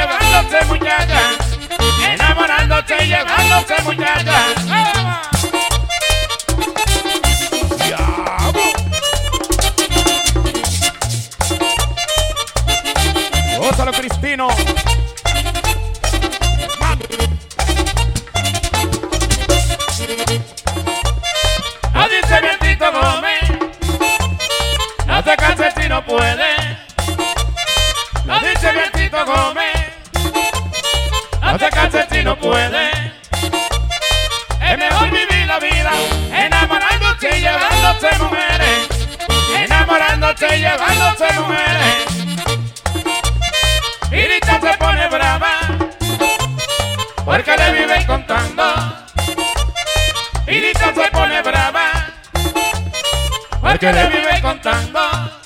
llevándose muchacha, enamorándose y llevándose muchacha. Diablo. Gózalo, Cristino. No dice Vientito Gómez, no te canses si no puedes. No dice Vientito Gómez, no te canses si no puedes. Es mejor vivir la vida enamorándose y llevándose mujeres, enamorándose y llevándose mujeres. Irita se pone brava porque le viven contando. Irita se pone brava porque le viven contando.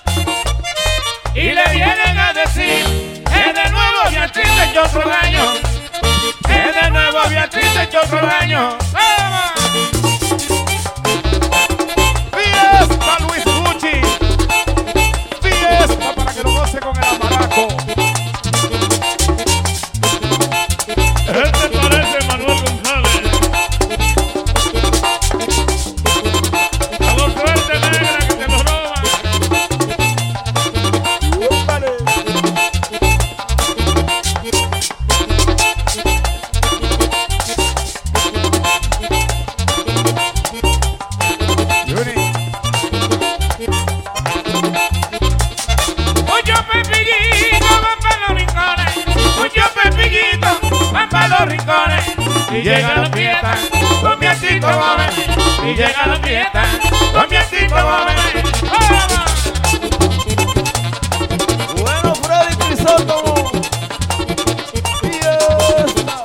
Y le vienen a decir, es de nuevo Beatriz echó otro daño. Es de nuevo Beatriz echó otro daño. ¡Vamos! Fiesta Luis Gucci. Fiesta para que lo goce con el amaraco. Él te parece Manuel González. A los suerte negra que te lo roban. Vale. Yuri. Mucho pepiguito van para los rincones. Mucho pepiguito van para los rincones. Y llega la fiesta con Beatriz Gómez. Y llega la fiesta con Beatriz Gómez. ¡Vamos! Bueno, Freddy Crisóstomo. Fiesta.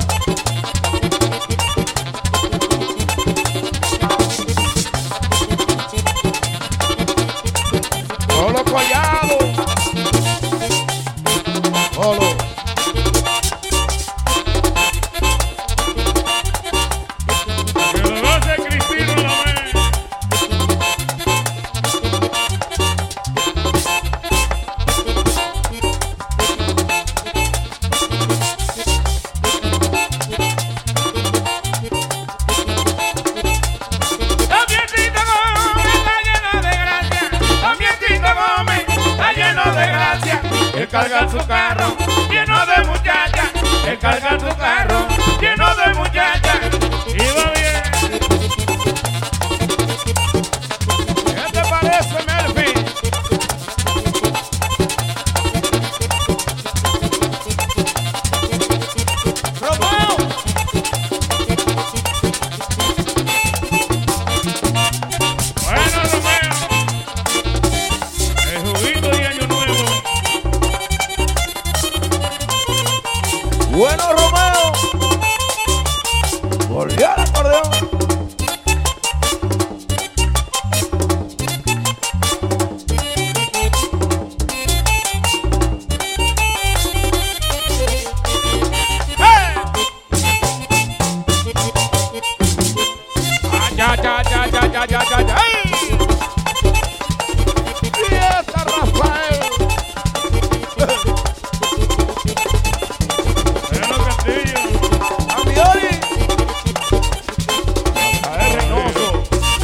Solo Collado. Solo. Que lo goce Cristino Lomé. Don Beatrito Gómez está lleno de gracia. Don Beatrito Gómez está lleno de gracia. Él carga su carro lleno de muchachas. Él carga su carro lleno de muchachas. Y va bien. ¿Qué te parece, Melfi? Romeo. Bueno, Romeo, el juguito y año nuevo. Bueno, Romeo. Volvió al acordeón. ¡Ay! Fiesta, Rafael. Bueno, Castillo. Amiori. Rafael Reynoso.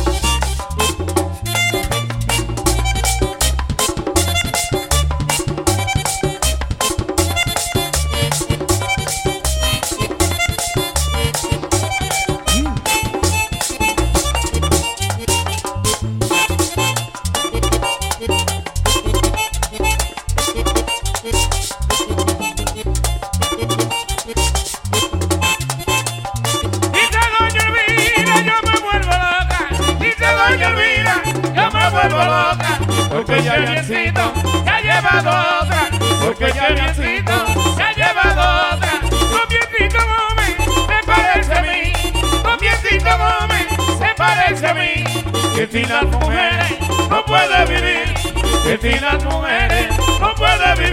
Dice Doña Elvira, yo me vuelvo loca. Dice Doña Elvira, yo me vuelvo loca. Porque ya Biencito se ha llevado otra. Porque ya Biencito se ha llevado otra. Don Biencito Gómez se parece a mí. Don Biencito Gómez se parece a mí. Que sin las mujeres no puede vivir. Que sin las mujeres no puede vivir.